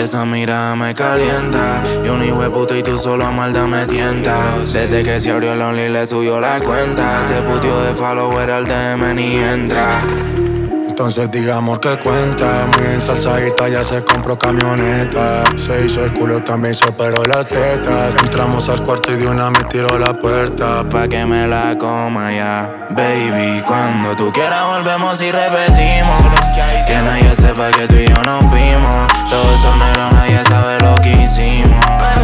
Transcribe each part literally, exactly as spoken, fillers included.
esa mirada me calienta. Yo un hijo de puta y tú solo a maldad me tientas. Desde que se abrió el Only le subió la cuenta. Se puteó de follower al D M ni entra. Entonces digamos que cuenta. Muy ensalzadita, ya se compró camioneta. Se hizo el culo, también se operó las tetas. Entramos al cuarto y de una me tiró la puerta. Pa' que me la coma ya, baby. Cuando tú quieras volvemos y repetimos. Que nadie sepa que tú y yo nos vimos. Todos son negros, nadie sabe lo que hicimos.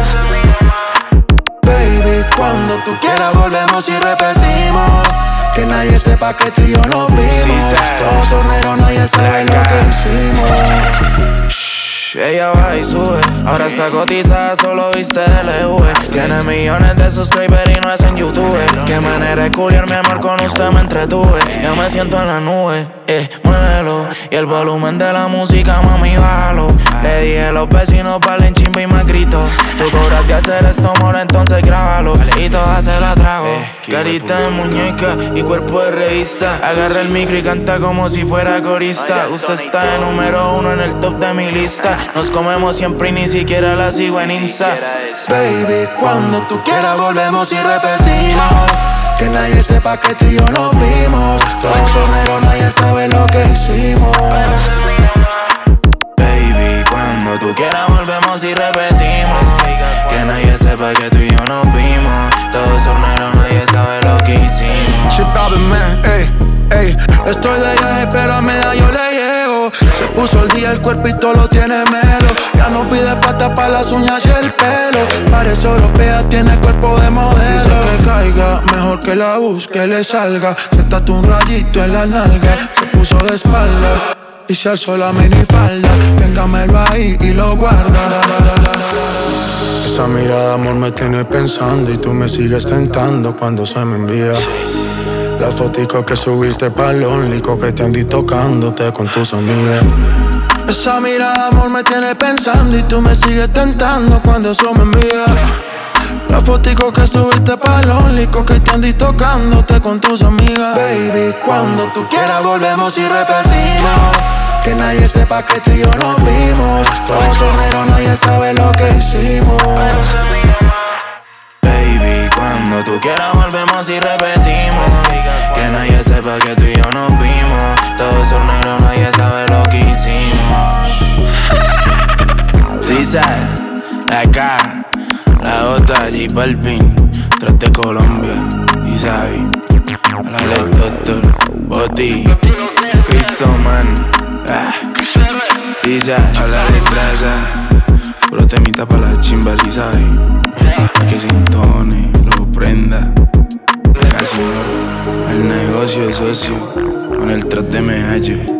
Baby, cuando tú quieras volvemos y repetimos. Que nadie sepa que tú y yo nos vimos. Todos son negros, nadie sabe lo que hicimos. Shh, ella va y sube. Ahora está cotizada, solo viste L V. Tiene millones de subscribers y no es en YouTube. Qué manera de culiar, mi amor, con usted me entretuve. Ya me siento en la nube, eh, muévelo. Y el volumen de la música, mami, bájalo. Le dije a los vecinos, valen chimba y me grito. Tú cobras de hacer esto, mora, entonces grábalo. Y todas se la trago. eh, Carita de muñeca y cuerpo de revista. Agarra el micro y canta como si fuera corista. Usted está de número uno en el top de mi lista. Nos comemos siempre y ni siquiera la sigo en Insta. Baby, cuando tú quieras volvemos y repetimos. Que nadie sepa que tú y yo nos vimos. Todos son negros, nadie sabe lo que hicimos. Baby, cuando tú quieras volvemos y repetimos. Que nadie sepa que tú y yo nos vimos. Todos son negros, nadie sabe lo que hicimos. Shit, baby, man, ey, ey. Estoy de viaje, pero a medallo le llego. Se puso el día, el cuerpito lo tiene melo. Ya no pide pata para las uñas y el pelo. Parece europea, tiene cuerpo de modelo. Dice que caiga, mejor que la busque, le salga. Se tatúa un rayito en la nalga. Se puso de espalda y se alzó la minifalda. Téngamelo ahí y lo guarda. Esa mirada, amor, me tiene pensando. Y tú me sigues tentando cuando se me envía la fotico que subiste pa'l Only, coqueteando y tocándote con tus amigas. Esa mirada, amor, me tiene pensando. Y tú me sigues tentando cuando eso me envía la fotico que subiste pa'l Only, coqueteando y tocándote con tus amigas. Baby, cuando tú quieras volvemos y repetimos. Que nadie sepa que tú y yo nos vimos. Todos son negros, nadie sabe lo que hicimos. Baby, cuando tú quieras volvemos y repetimos. Que nadie sepa que tú y yo nos vimos. Todos son negros, nadie sabe lo que hicimos. Sí, sabes, acá, la otra J Balvin, tras de Colombia, y sabes, Alex Doctor, Boti, Cristoman, ah, sí, sabes, a la destreza, puro temita pa' la chimba, sí, sabes, pa' que se entone, lo prenda, casi no, el negocio es socio, con el tras de M H.